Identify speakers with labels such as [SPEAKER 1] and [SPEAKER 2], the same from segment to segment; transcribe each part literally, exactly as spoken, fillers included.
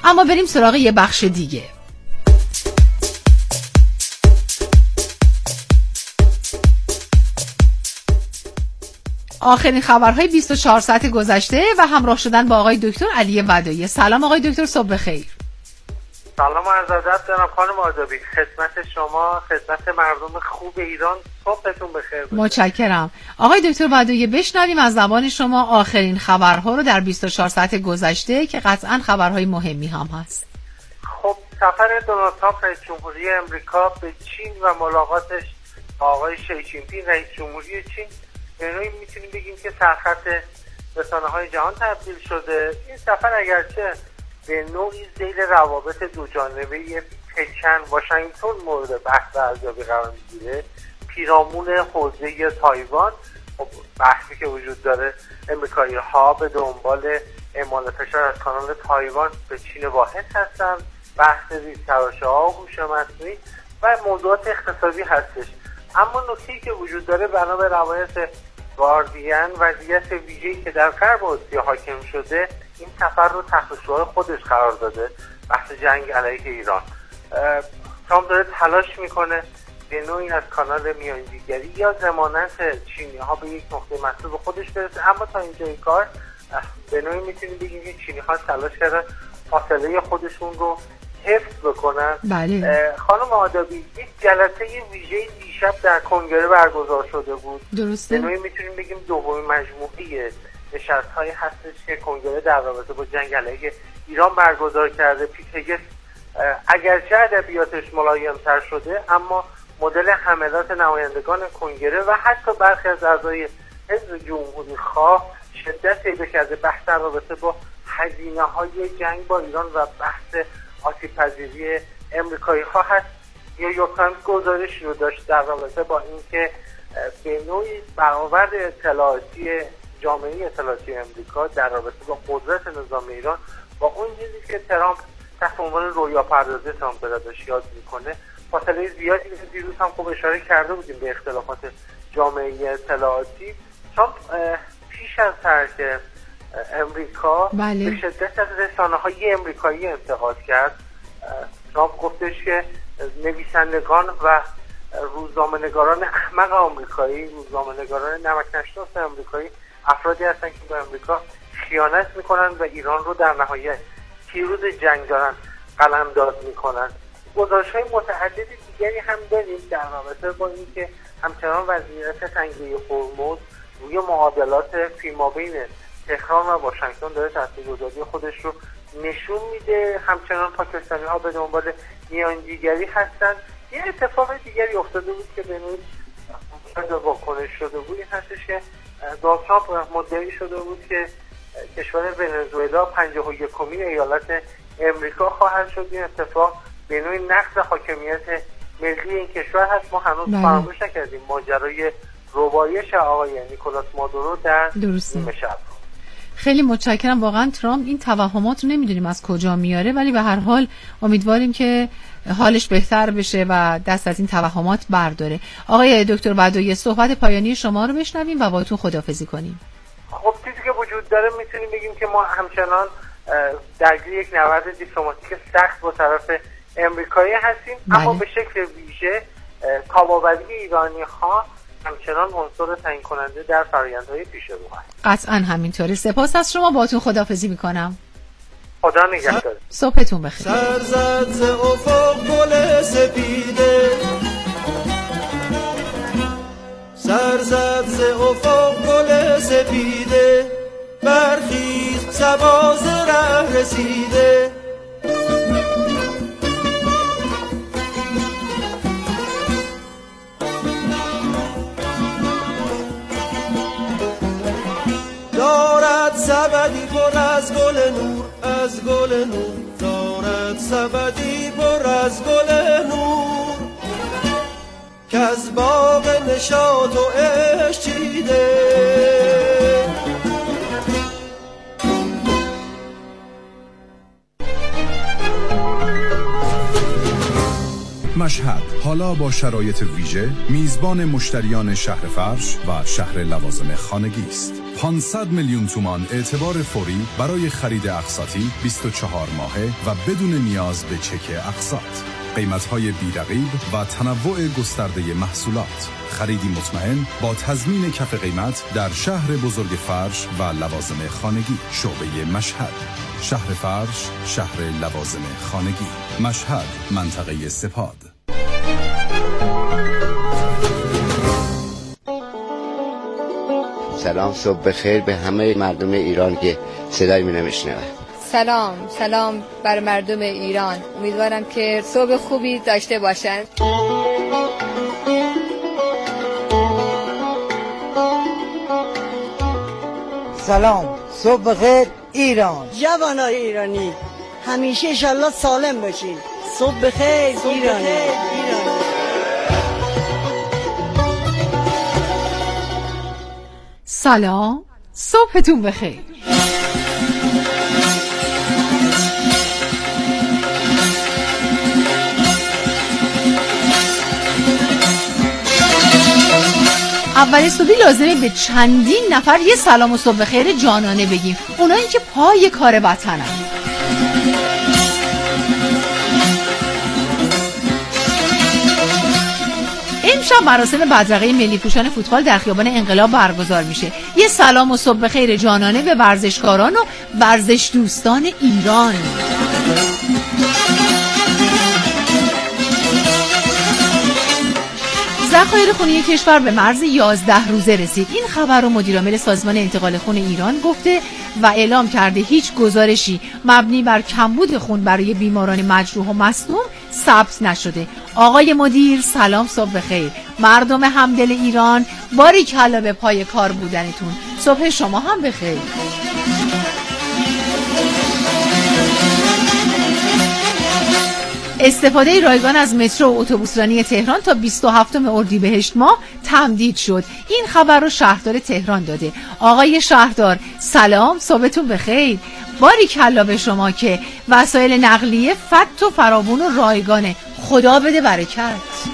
[SPEAKER 1] اما بریم سراغ یه بخش دیگه. آخرین خبرهای بیست و چهار ساعت گذشته و همراه شدن با آقای دکتر علی ودایی. سلام آقای دکتر، صبح بخیر.
[SPEAKER 2] سلام و عرض ادب جناب خانم آدابی، خدمت شما، خدمت مردم خوب ایران، صبحتون بخیر باشه.
[SPEAKER 1] متشکرم. آقای دکتر ودایی، بشنویم از زبان شما آخرین خبرها رو در بیست و چهار ساعت گذشته که قطعاً خبرهای مهمی هم هست.
[SPEAKER 2] خب سفر دونالد ترامپ رئیس جمهوری امریکا به چین و ملاقاتش با آقای شی جین پینگ رئیس جمهوری چین به نوعی میتونیم بگیم که سرخط رسانه‌های جهان تبدیل شده. این سفر اگرچه به نوعی ذیل روابط دو جانبه پکن واشنگتن مورد بحث و ارزیابی قرار میگیره، پیرامون حوزه تایوان، بحثی که وجود داره امریکایی ها به دنبال اعمال فشار از کانال تایوان به چین واحد هستن، بحث ریزتراشه ها و هوش مصنوعی و موضوعات اقتصادی هستش. اما نکته‌ای که وجود داره بنا به روایت گاردین، وضعیت ویژه‌ای که در غرب آسیا حاکم شده این سفر رو تحت شعار خودش قرار داده، بحث جنگ علیه ایران. ترامپ داره تلاش میکنه به نوعی از کانال میانجیگری یا ضمانت چینی ها به یک نقطه مطلوب خودش برسه، اما تا اینجای کار به نوعی میتونیم بگیم که چینی ها تلاش کردن فاصله خودشون رو حفظ بکنن.
[SPEAKER 1] بله.
[SPEAKER 2] خانم آدابی، یک جلسه ویژه دیشب در کنگره برگزار شده بود.
[SPEAKER 1] درسته.
[SPEAKER 2] به نوعی میتونیم بگیم دومین مجموعه نشست‌هایی هستش که کنگره در رابطه با جنگ علیه ایران برگزار کرده. پیت هگس اگرچه ادبیاتش ملایم‌تر شده، اما مدل حملات نمایندگان کنگره و حتی برخی از اعضای حزب جمهوری خواه شدت پیدا کرده بحث در رابطه با هزینه‌های جنگ با ایران و بحث آسیب‌پذیری امریکایی ها هست. یا یورک تایمز گزارشی رو داشت در رابطه با اینکه به نوعی برآورد اطلاعاتی جامعه اطلاعاتی امریکا در رابطه با قدرت نظام ایران با اون چیزی که ترامپ تحت عنوان رویا پردازی ترامپ داشت یاد میکنه فاصله زیادی. دیروز هم خوب اشاره کرده بودیم به اختلافات جامعه اطلاعاتی. ترامپ پیش از ترک امریکا
[SPEAKER 1] بله.
[SPEAKER 2] به شدت از رسانه‌های امریکایی انتقاد کرد. ترامپ گفتش که نویسندگان و روزنامه‌نگاران احمق آمریکایی، روزنامه‌نگاران نمک‌نشناس آمریکایی افرادی هستن که به آمریکا خیانت میکنن و ایران رو در نهایت پیروز جنگ دارن قلمداد میکنن. گزارش‌های متعدد دیگری هم داریم در رابطه با اینکه همچنان وضعیت تنگه هرمز روی معادلات فیمابین تهران و واشنگتن داره تاثیرگذاری خودش رو نشون میده. همچنان پاکستانی ها به دنبال میانجیگری هستن. یه اتفاق دیگری افتاده بود که به نوعی واکنش شده بود، این هستش که دونالد ترامپ مدعی شده بود که کشور ونزوئلا پنجاه و یکمین ایالت امریکا خواهد شد. این اتفاق به نوعی نقض حاکمیت ملی این کشور هست. ما هنوز فراموش نکردیم ماجرای ربایش آقای نیکولاس مادورو در نیمه شب.
[SPEAKER 1] خیلی متشکرم. واقعا ترامپ این توهمات رو نمیدونیم از کجا میاره، ولی به هر حال امیدواریم که حالش بهتر بشه و دست از این توهمات برداره. آقای دکتر ودایی، صحبت پایانی شما رو بشنویم و باهاتون خداحافظی کنیم.
[SPEAKER 2] خب چیزی که وجود داره میتونیم بگیم که ما همچنان درگیر یک نبرد دیپلماتیک سخت با طرف امریکایی هستیم. بله. اما به شکل ویژه تاب‌آوری ایرانی ها همچنان عنصر تعیین کننده در فرآیندهای پیش رو هست.
[SPEAKER 1] قطعاً همینطوره. سپاس از شما، باهاتون خداحافظی میکنم.
[SPEAKER 2] خدا نگهدار.
[SPEAKER 1] صبحتون بخیر.
[SPEAKER 3] سرزد ز افق گل سپیده، سرزد ز افق گل سپیده، برخیز صبا ز ره رسیده. دارد سبدی پر از گل نور، از گل نور دارد سبدی پر از گل نور، که از باغ نشاط و عشق چیده.
[SPEAKER 4] مشهد حالا با شرایط ویژه میزبان مشتریان شهر فرش و شهر لوازم خانگی است. پانصد میلیون تومان اعتبار فوری برای خرید اقساطی بیست و چهار ماهه و بدون نیاز به چک اقساط. قیمت‌های بی‌رقیب و تنوع گسترده محصولات. خریدی مطمئن با تضمین کف قیمت در شهر بزرگ فرش و لوازم خانگی. شعبه مشهد. شهر فرش، شهر لوازم خانگی. مشهد، منطقه سپاد.
[SPEAKER 5] سلام، صبح بخیر به همه مردم ایران که صدای منو میشنوند.
[SPEAKER 6] سلام سلام بر مردم ایران. امیدوارم که صبح خوبی داشته باشند.
[SPEAKER 7] سلام، صبح بخیر ایران. جوانای ایرانی همیشه انشالله سالم باشین. صبح بخیر ایران.
[SPEAKER 1] سلام، صبحتون بخیر. اول صبحی لازمه به چندین نفر یه سلام و صبح بخیر جانانه بگیم، اونایی که پای کار وطنن. امشب مراسم بدرقه ملی پوشان فوتبال در خیابان انقلاب برگزار میشه. یه سلام و صبح بخیر جانانه به ورزشکاران و ورزش دوستان ایران. ذخایر خونی کشور به مرز یازده روزه رسید. این خبر رو مدیرعامل سازمان انتقال خون ایران گفته و اعلام کرده هیچ گزارشی مبنی بر کمبود خون برای بیماران مجروح و مصدوم ثبت نشده. آقای مدیر سلام، صبح بخیر. مردم همدل ایران باریکلا به پای کار بودنتون. صبح شما هم بخیر. استفاده رایگان از مترو و اتوبوسرانی تهران تا بیست و هفتم اردیبهشت ماه تمدید شد. این خبر رو شهردار تهران داده. آقای شهردار سلام، صبحتون بخیر. باریکلا به شما که وسایل نقلیه فت و فراوون و رایگانه. خدا بده برکت.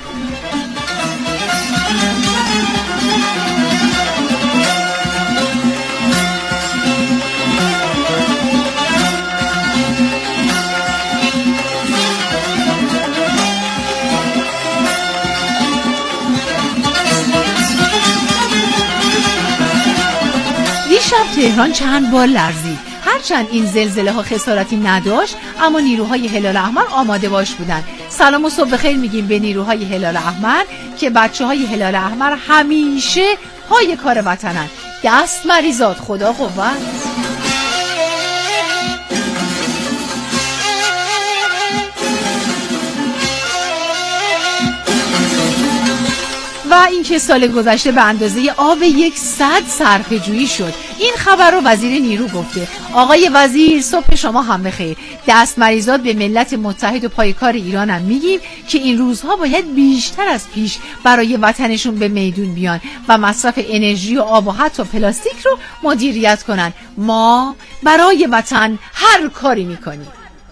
[SPEAKER 1] دیشب تهران چند بار لرزید. هرچند این زلزله ها خسارتی نداشت اما نیروهای هلال احمر آماده باش بودن. سلام و صبح بخیر میگیم به نیروهای هلال احمر که بچه های هلال احمر همیشه پای کار وطنن. دست مریزاد، خدا قوت. و اینکه سال گذشته به اندازه آب یک صد صرفه‌جویی شد. این خبر رو وزیر نیرو گفته. آقای وزیر صبح شما هم بخیر. دست مریزاد به ملت متحد و پایکار ایران هم میگیم که این روزها باید بیشتر از پیش برای وطنشون به میدون بیان و مصرف انرژی و آب و حتی پلاستیک رو مدیریت کنن. ما برای وطن هر کاری میکنیم.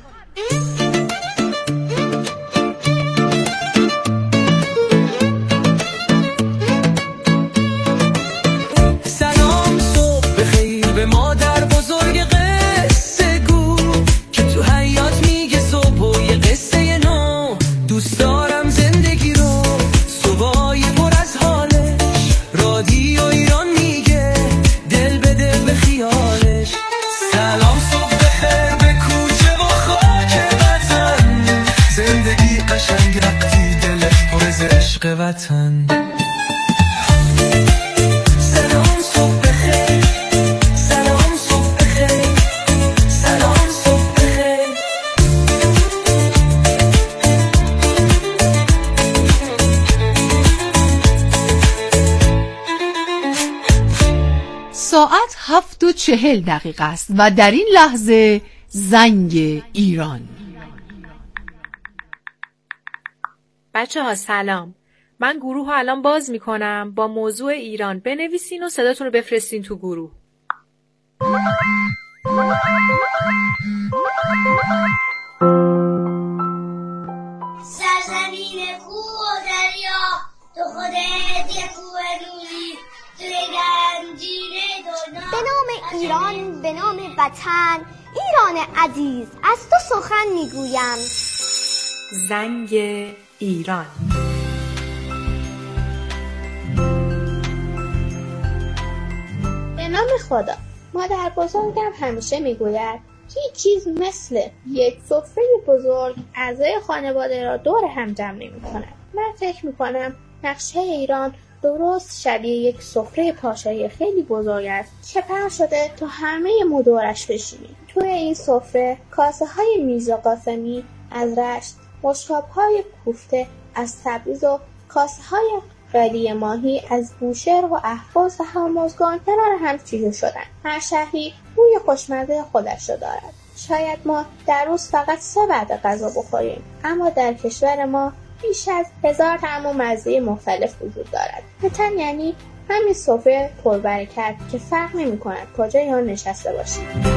[SPEAKER 8] وطن.
[SPEAKER 3] سلام صبح بخیر، سلام صبح بخیر، سلام صبح بخیر.
[SPEAKER 1] ساعت هفت و چهل دقیقه است و در این لحظه زنگ ایران.
[SPEAKER 9] بچه ها سلام. من گروه ها الان باز میکنم. با موضوع ایران بنویسین و صداتون رو بفرستین تو گروه.
[SPEAKER 10] سرزمین کوه و دریا، تو خودت یه کوه نوری، توی گنجینه دنیا ایران به نام وطن، ایران عزیز از تو سخن میگویم.
[SPEAKER 9] زنگ ایران.
[SPEAKER 8] به نام خدا. مادر بزرگم همیشه میگوید هیچ چیز مثل یک سفره بزرگ اعضای خانواده را دور هم جمع نمی‌کند. من فکر می‌کنم نقشه ایران درست شبیه یک سفره پاشایی خیلی بزرگ است که پهن شده تا همه ما دورش بشینیم. توی این سفره کاسه‌های میرزا قاسمی از رشت، بشقاب‌های کوفته از تبریز و کاسه‌های قلی ماهی از بوشهر و اهواز و هرمزگان کنار هم چیده شدن. هر شهری بوی خوشمزه خودش را دارد. شاید ما در روز فقط سه وعده غذا بخوریم، اما در کشور ما بیش از هزار طعم و مزه مختلف وجود دارد. وطن یعنی همین سفره پربرکت که فرق نمی‌کند کجای آن نشسته باشیم.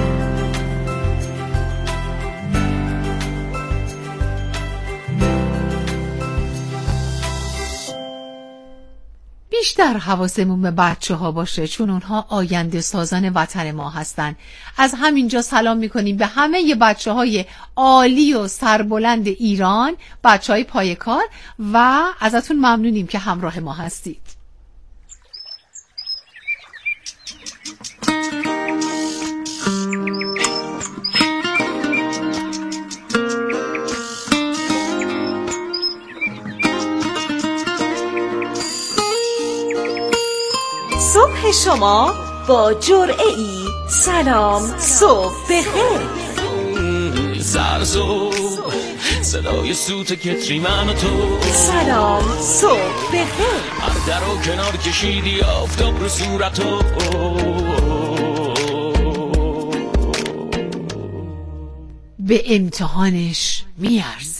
[SPEAKER 1] بیشتر حواسمون به بچه ها باشه، چون اونها آینده سازان وطن ما هستن. از همینجا سلام میکنیم به همه ی بچه های عالی و سربلند ایران، بچه های پای کار، و ازتون ممنونیم که همراه ما هستید.
[SPEAKER 11] صبح شما با جرعه ای سلام صبح بخیر.
[SPEAKER 12] سرزوب صدای سوت کتری من و تو،
[SPEAKER 11] سلام صبح بخیر.
[SPEAKER 12] هر در و کنار کشیدی آفتاب رو صورتو،
[SPEAKER 1] به امتحانش میارزه.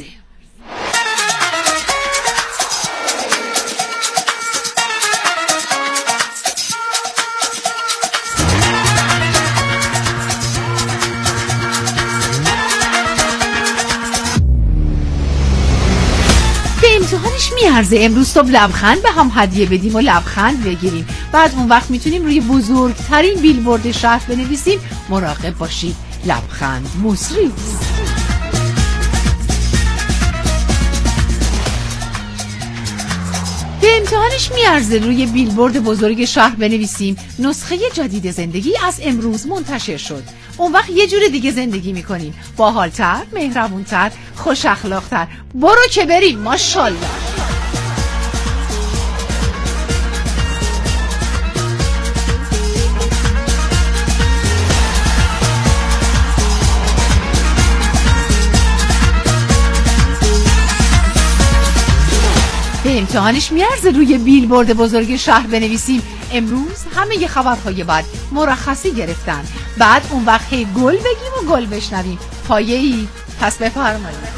[SPEAKER 1] امتحانش میارزه. امروز صبح لبخند به هم هدیه بدیم و لبخند بگیریم. بعد اون وقت میتونیم روی بزرگترین بیلبورد شهر بنویسیم مراقب باشید، لبخند مصری. به امتحانش میارزه روی بیلبورد بزرگ شهر بنویسیم نسخه جدید زندگی از امروز منتشر شد. اون وقت یه جور دیگه زندگی میکنیم، باحالتر، مهربونتر، خوش اخلاقتر. برو که بریم. ماشاءالله. به امتحانش میارزه روی بیلبورد بزرگ شهر بنویسیم امروز همه ی خبرهای بد مرخصی گرفتن. بعد اون وقت هی گل بگیم و گل بشنویم. پایه ای پس بفرمایید.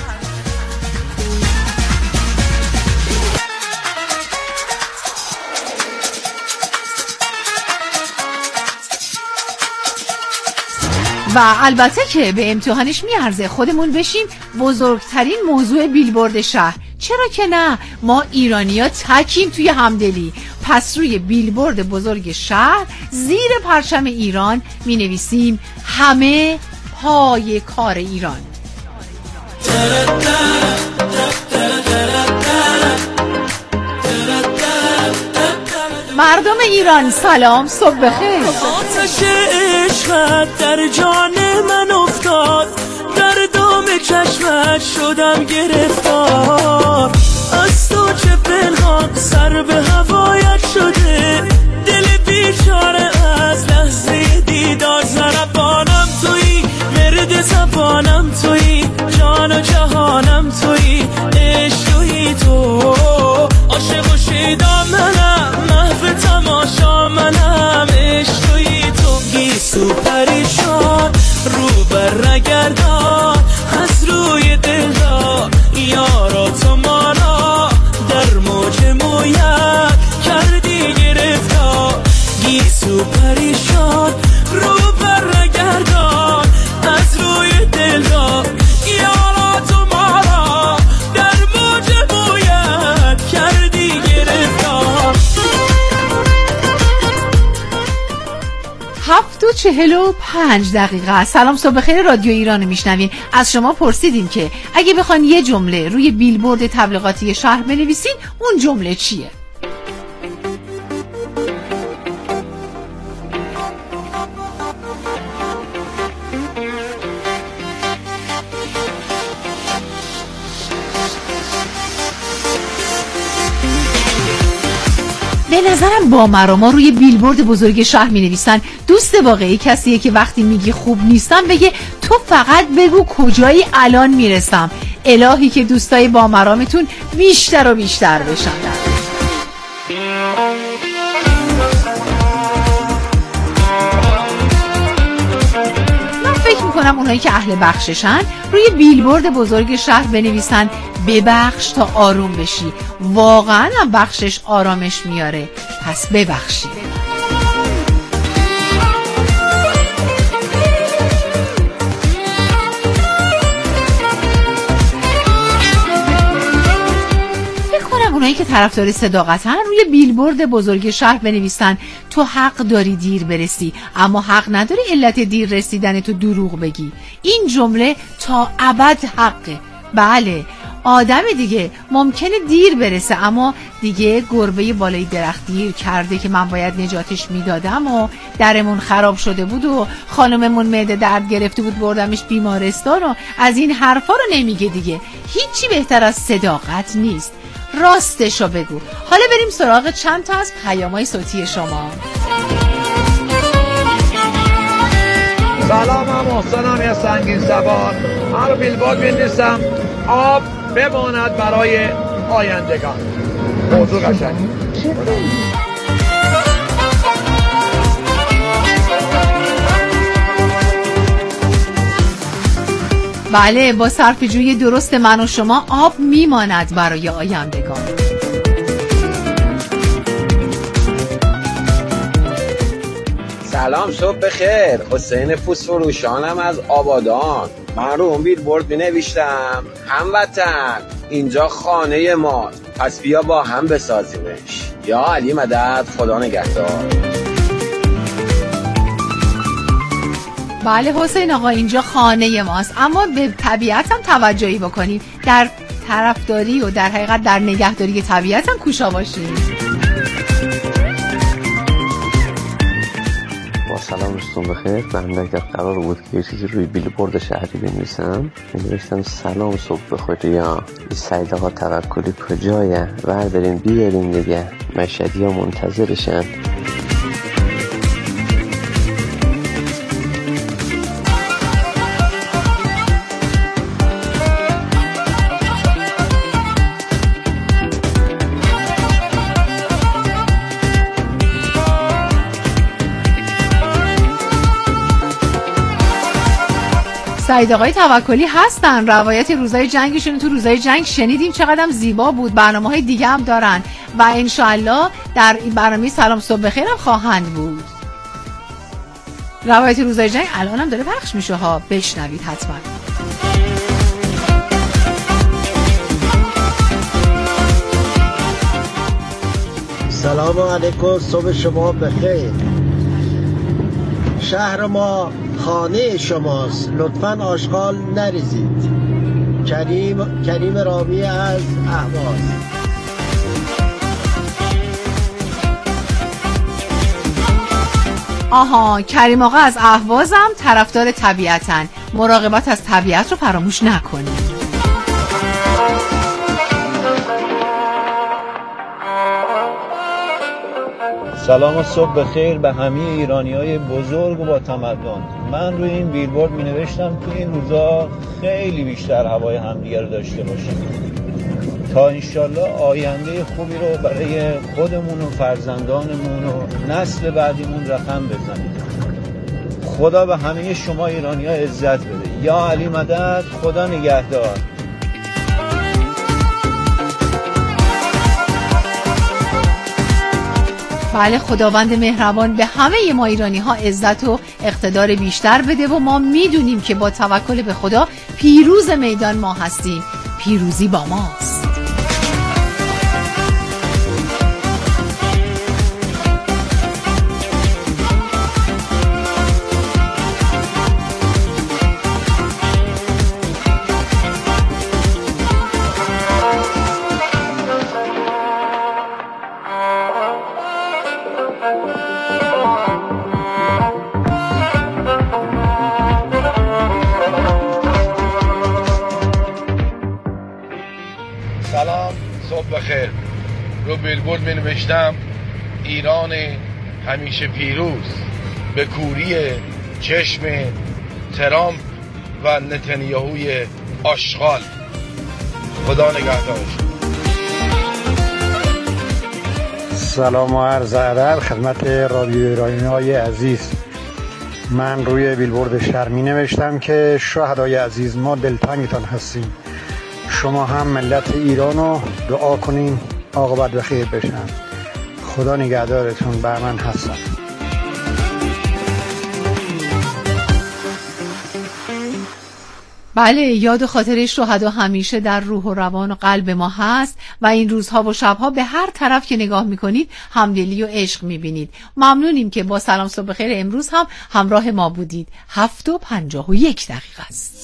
[SPEAKER 1] و البته که به امتحانش میارزه خودمون بشیم بزرگترین موضوع بیلبورد شهر. چرا که نه؟ ما ایرانی‌ها تکیم توی همدلی. پس روی بیلبورد بزرگ شهر زیر پرچم ایران می نویسیم همه پای کار ایران. مردم ایران سلام، صبح بخیر.
[SPEAKER 3] آتش عشقت در جان من افتاد، در دام چشمت شدم گرفتار. از تو چه پنهان سر به هوایت شده، دل بیچاره از لحظه دیدار. زربانم تویی، مرد زبانم تویی، جان و جهانم تویی، عشق تویی تو. عاشق و شیدا منم، محو تماشا منم، عشق تویی تو. گیسو پریشان رو بر نگردان، از روی دل را یارا تو مانا، در موج مویت کردی گرفتار. گیسو پریشان رو بر
[SPEAKER 1] چهل و پنج دقیقه. سلام صبح بخیر، رادیو ایران میشنوین. از شما پرسیدیم که اگه بخواین یه جمله روی بیلبورد تبلیغاتی شهر بنویسین اون جمله چیه؟ به نظرم با مرا روی بیلبورد بزرگ شهر می نویسن دوست واقعی کسیه که وقتی میگی خوب نیستم بگه تو فقط بگو کجایی الان میرسم. الهی که دوستای با مرامتون بیشتر و بیشتر بشن. من فکر میکنم اونایی که اهل بخششن روی بیلبورد بزرگ شهر بنویسن ببخش تا آروم بشی. واقعا هم بخشش آرامش میاره، پس ببخشی. فکر کنم اونایی که طرفدار صداقتن روی بیلبورد بزرگ شهر بنویسن تو حق داری دیر برسی، اما حق نداری علت دیر رسیدن تو دروغ بگی. این جمله تا ابد حقه. بله، آدم دیگه ممکنه دیر برسه، اما دیگه گربه بالای درخت دیر کرده که من باید نجاتش میدادم و درمون خراب شده بود و خانممون معده درد گرفته بود بردمش بیمارستان و از این حرفا رو نمیگه دیگه. هیچی بهتر از صداقت نیست. راستشو بگو. حالا بریم سراغ چند تا از پیام‌های صوتی شما.
[SPEAKER 13] سلام، هم محسنم یا سنگین سوار. من رو بیلبورد می‌نویسم آب بماند برای آیندگان. موضوع قشنگی.
[SPEAKER 1] بله، با صرفه‌جویی درست من و شما آب میماند برای آیندگان.
[SPEAKER 14] سلام، صبح بخیر. حسین پوست فروشانم از آبادان. من رو اون بیلبورد می نوشتم هموطن اینجا خانه ماست، پس بیا با هم بسازیمش. یا علی مدد، خدا نگهدار.
[SPEAKER 1] بله حسین آقا، اینجا خانه ماست، اما به طبیعت هم توجهی بکنیم. در طرفداری و در حقیقت در نگهداری طبیعت هم کوشا باشیم.
[SPEAKER 15] سلام دوستان بخیر. من اگر قرار بود که یه چیزی روی بیلبورد شهری بنویسم می‌نوشتم سلام صبح بخیر یا این سعید آقا توکلی کجایه، بردارین بیارین دیگه، مشهدی ها منتظرشن.
[SPEAKER 1] سعید آقای توکلی هستن. روایت روزای جنگشون تو روزای جنگ شنیدیم، چقدرم زیبا بود. برنامه‌های دیگه هم دارن و انشالله در این برنامه سلام صبح بخیر هم خواهند بود. روایت روزای جنگ الان هم داره پخش میشه ها، بشنوید حتما.
[SPEAKER 16] سلام علیکم، صبح شما بخیر. شهر ما خانه شماست، لطفاً آشغال نریزید. کریم کریم رامی از اهواز.
[SPEAKER 1] آها، کریم آقا از اهوازم طرفدار طبیعتن. مراقبت از طبیعت رو فراموش نکنید.
[SPEAKER 17] سلام و صبح بخیر به همه ایرانیای بزرگ و با تمدن. من روی این بیلبورد می نوشتم که این روزا خیلی بیشتر هوای همدیگه رو داشته باشیم تا انشالله آینده خوبی رو برای خودمون و فرزندانمون و نسل بعدیمون رقم بزنیم. خدا به همه شما ایرانی‌ها عزت بده. یا علی مدد، خدا نگهدار.
[SPEAKER 1] بله، خداوند مهربان به همه ما ایرانی ها عزت و اقتدار بیشتر بده و ما میدونیم که با توکل به خدا پیروز میدان ما هستیم. پیروزی با ماست.
[SPEAKER 13] صبح بخیر. رو بیلبورد می نوشتم ایران همیشه پیروز به کوری چشم ترامپ و نتانیاهوی آشغال. خدا نگهدارش.
[SPEAKER 18] سلام و عرض ادب خدمت رادیو ایرانی‌های عزیز. من روی بیلبورد شهر می نوشتم که شهدای عزیز ما دلتنگتان هستیم. شما هم ملت ایرانو دعا کنین عاقبت بخیر بشن. خدا نگهدارتون. بهمن هستم.
[SPEAKER 1] بله، یاد خاطر شهدا همیشه در روح و روان و قلب ما هست و این روزها و شبها به هر طرف که نگاه میکنید همدلی و عشق میبینید. ممنونیم که با سلام صبح بخیر امروز هم همراه ما بودید. هفت و پنجاه و یک دقیقه است.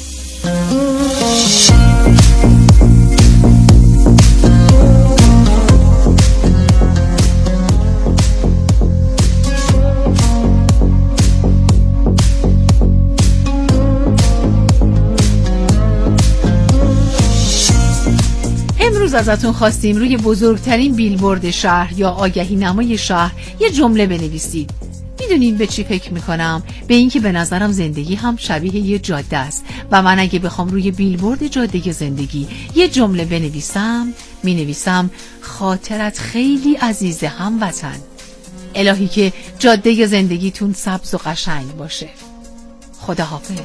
[SPEAKER 1] امروز ازتون خواستیم روی بزرگترین بیلبورد شهر یا آگهی نمای شهر یه جمله بنویسید. میدونین به چی فکر میکنم؟ به این که به نظرم زندگی هم شبیه یه جاده است و من اگه بخوام روی بیلبورد جاده زندگی یه جمله بنویسم، مینویسم خاطرت خیلی عزیزه هموطن. الهی که جاده زندگیتون سبز و قشنگ باشه. خداحافظ.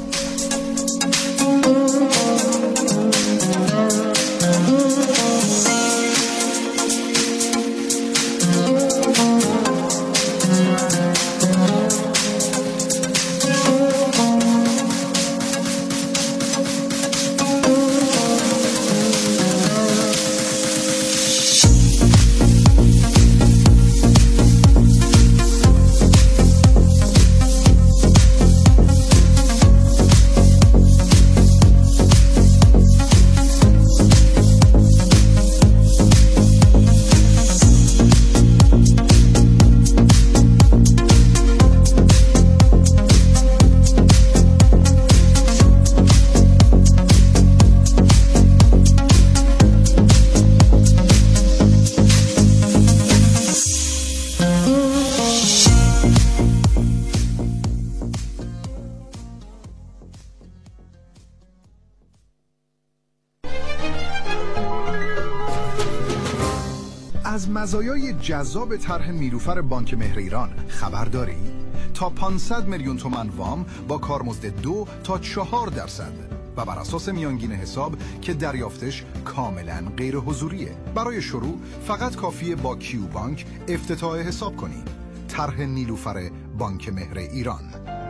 [SPEAKER 4] از مزایای جذاب طرح نیلوفر بانک مهر ایران خبر داری؟ تا پانصد میلیون تومان وام با کارمزد دو تا چهار درصد و بر اساس میانگین حساب که دریافتش کاملا غیر حضوریه. برای شروع فقط کافیه با کیو بانک افتتاح حساب کنی. طرح نیلوفر بانک مهر ایران.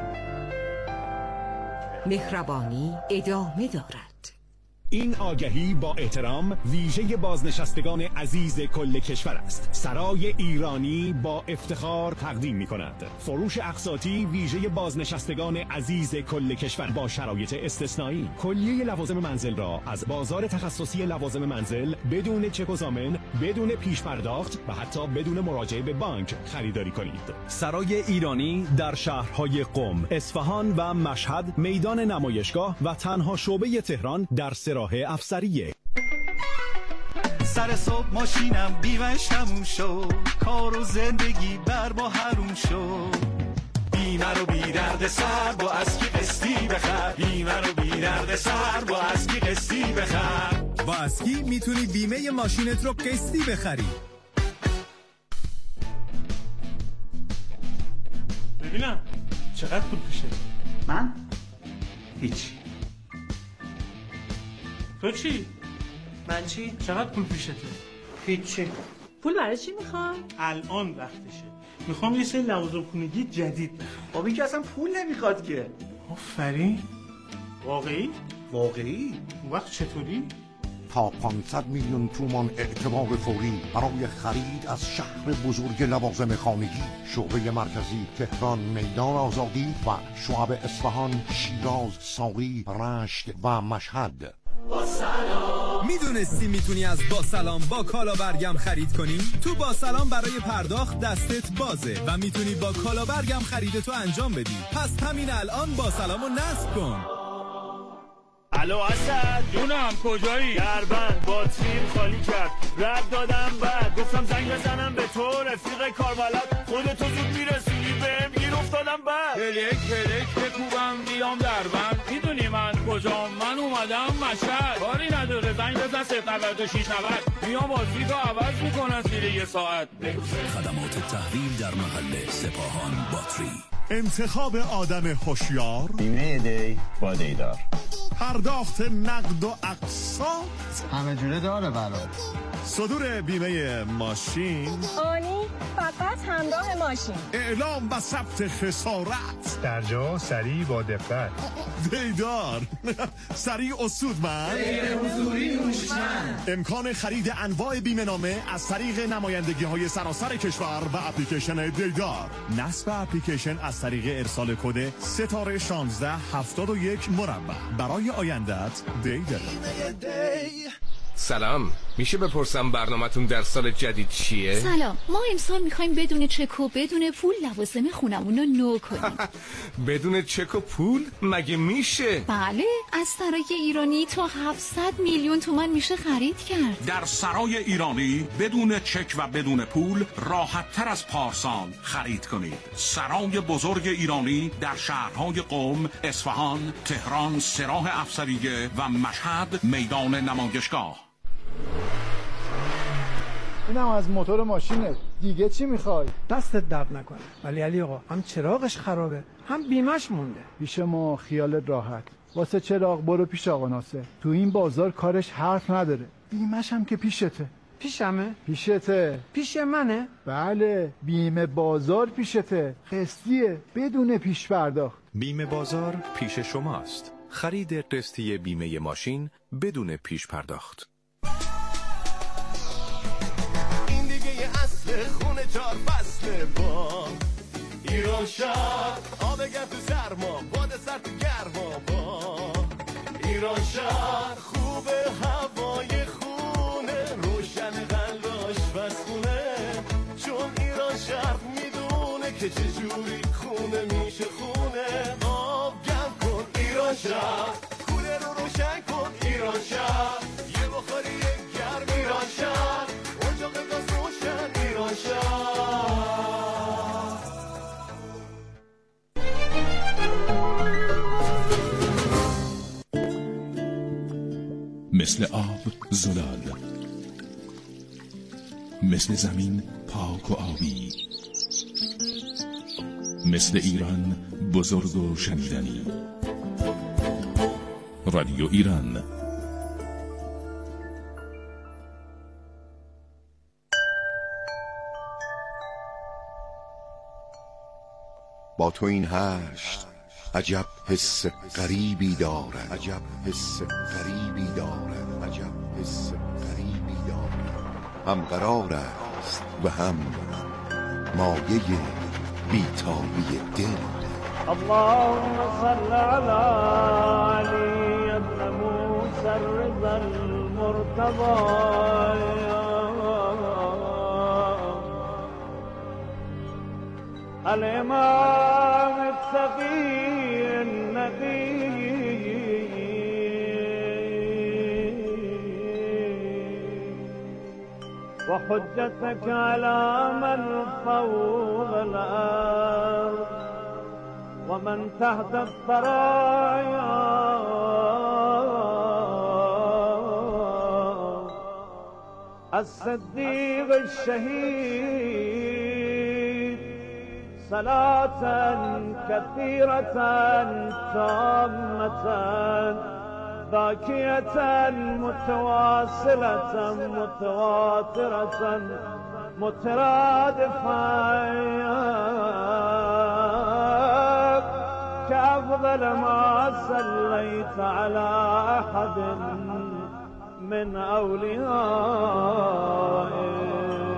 [SPEAKER 11] مهربانی ادامه دارد.
[SPEAKER 19] این آگهی با احترام ویژه بازنشستگان عزیز کل کشور است. سرای ایرانی با افتخار تقدیم می کند فروش اقساطی ویژه بازنشستگان عزیز کل کشور با شرایط استثنایی. کلیه لوازم منزل را از بازار تخصصی لوازم منزل بدون چک و ضامن، بدون پیش پرداخت و حتی بدون مراجعه به بانک خریداری کنید. سرای ایرانی در شهرهای قم، اصفهان و مشهد، میدان نمایشگاه و تنها شعبه تهران در سرای راه افسریه.
[SPEAKER 20] سر صبح ماشینم بیمش تموم شد، کار و زندگی بر با حروم شد. بیمه رو بی درد سر با اسکی قسطی بخر، بیمه رو بی درد سر با اسکی قسطی بخر.
[SPEAKER 21] با اسکی میتونی بیمه ماشینت رو قسطی بخری.
[SPEAKER 20] ببینم چقدر پول پیشه؟ من؟ هیچ. تو چی؟ من چی؟ چقدر پول پیشته؟ هیچی.
[SPEAKER 22] پول برای چی میخوام؟
[SPEAKER 20] الان وقتشه. میخوام یه سری لوازم خونگی جدید بخرم.
[SPEAKER 22] خب این که اصلا پول نمیخواد که.
[SPEAKER 20] آفرین. واقعی؟
[SPEAKER 22] واقعی؟
[SPEAKER 20] اون وقت چطوری؟
[SPEAKER 23] تا پانصد میلیون تومان اعتبار فوری برای خرید از شهر بزرگ لوازم خانگی. شعبه مرکزی تهران، میدان آزادی و شعب اصفهان، شیراز، ساری، رشت و مشهد.
[SPEAKER 21] با سلام. میدونستی میتونی از با سلام با کالا برگم خرید کنی؟ تو با سلام برای پرداخت دستت بازه و میتونی با کالا برگم خریدتو انجام بدی. پس همین الان با سلامو نصب کن.
[SPEAKER 2] الو اسد جونم کجایی؟ دربند باتریم خالی کرد رد دادم بعد گفتم زنگ بزنم به تو رفیق کاربلد خودتو زود میرسونی بهم گیر افتادم بعد کلک کلک بکوبم بیام دربند میدونی من کجام؟ من اومدم مشهد کاری نداره زنگ بزن صفر نود و شش نود میام بازی تو عوض میکنن زیر یه ساعت.
[SPEAKER 5] خدمات تحویل در محل سپاهان باتری.
[SPEAKER 19] انتخاب آدم هوشیار،
[SPEAKER 6] بیمه دی با دیدار،
[SPEAKER 19] پرداخت نقد و اقساط
[SPEAKER 6] همه جوره داره برات،
[SPEAKER 19] صدور بیمه ماشین
[SPEAKER 24] آنی فقط همراه ماشین،
[SPEAKER 19] اعلام و ثبت خسارت
[SPEAKER 25] در جا سریع با دقت.
[SPEAKER 19] دیدار سریع و سودمند،
[SPEAKER 24] غیر حضوری هوشمند.
[SPEAKER 19] امکان خرید انواع بیمه نامه از طریق نمایندگی های سراسر کشور و اپلیکیشن دیدار. نصب اپلیکیشن از طریق ارسال کد ستاره شانزده هفتاد و یک مربع. برای آیندت دیدار.
[SPEAKER 26] سلام، میشه بپرسم برنامه‌تون در سال جدید چیه؟
[SPEAKER 27] سلام، ما امسال میخوایم بدون چک و بدون پول لوازم خونمون رو نو کنیم.
[SPEAKER 26] بدون چک و پول؟ مگه میشه؟
[SPEAKER 27] بله، از سرای ایرانی تا هفتصد میلیون تومان میشه خرید کرد.
[SPEAKER 28] در سرای ایرانی بدون چک و بدون پول راحت تر از پارسال خرید کنید. سرای بزرگ ایرانی در شهرهای قم، اصفهان، تهران، سراح افسریه و مشهد میدان نمایشگاه.
[SPEAKER 29] اینم از موتور ماشینه، دیگه چی میخوای؟
[SPEAKER 30] دستت درد نکنه. ولی علی آقا هم چراغش خرابه هم بیمش مونده.
[SPEAKER 29] پیش ما خیالت راحت. واسه چراغ برو پیش آقا ناصر. تو این بازار کارش حرف نداره. بیمش هم که پیشته.
[SPEAKER 30] پیشمه؟
[SPEAKER 29] پیشته.
[SPEAKER 30] پیش منه؟
[SPEAKER 29] بله، بیمه بازار پیشته. قسطیه بدون پیش پرداخت.
[SPEAKER 31] بیمه بازار پیش شماست. خرید قسطی بیمه ماشین بدون پیش پرداخت.
[SPEAKER 3] این دیگه یه اصل خونه چار فصله با ایران شهر، آب گرم تو سرما، باد سر تو گرما با ایران شهر. خوبه هوای خونه، روشن قلاش بسخونه، چون ایران شهر میدونه که چجوری خونه میشه خونه. آب گرم کن ایران شهر، کوله رو روشن کن ایران شهر، یه بخاری یک گرم ایران شهر، اجاق گاز روشن ایران شهر.
[SPEAKER 32] مثل آب زلال، مثل زمین پاک و آبی، مثل ایران بزرگ و شنیدنی. رادیو ایران.
[SPEAKER 23] با تو این هشت عجب حس غریبی دارد، عجب حس غریبی دارد، عجب حس غریبی دارد. هم قرار است و هم مایه بیتابی دل.
[SPEAKER 33] اللهم صل على علي ابن موسى الرضا المرتضى، الإمام التقي النقي، وحجتك على من فوق الأرض ومن تحت الثرايا، الصديق الشهيد، صلاة كثيرة تامة باكية متواصلة متواترة مترادفة كأفضل ما صليت على أحد من أوليائك.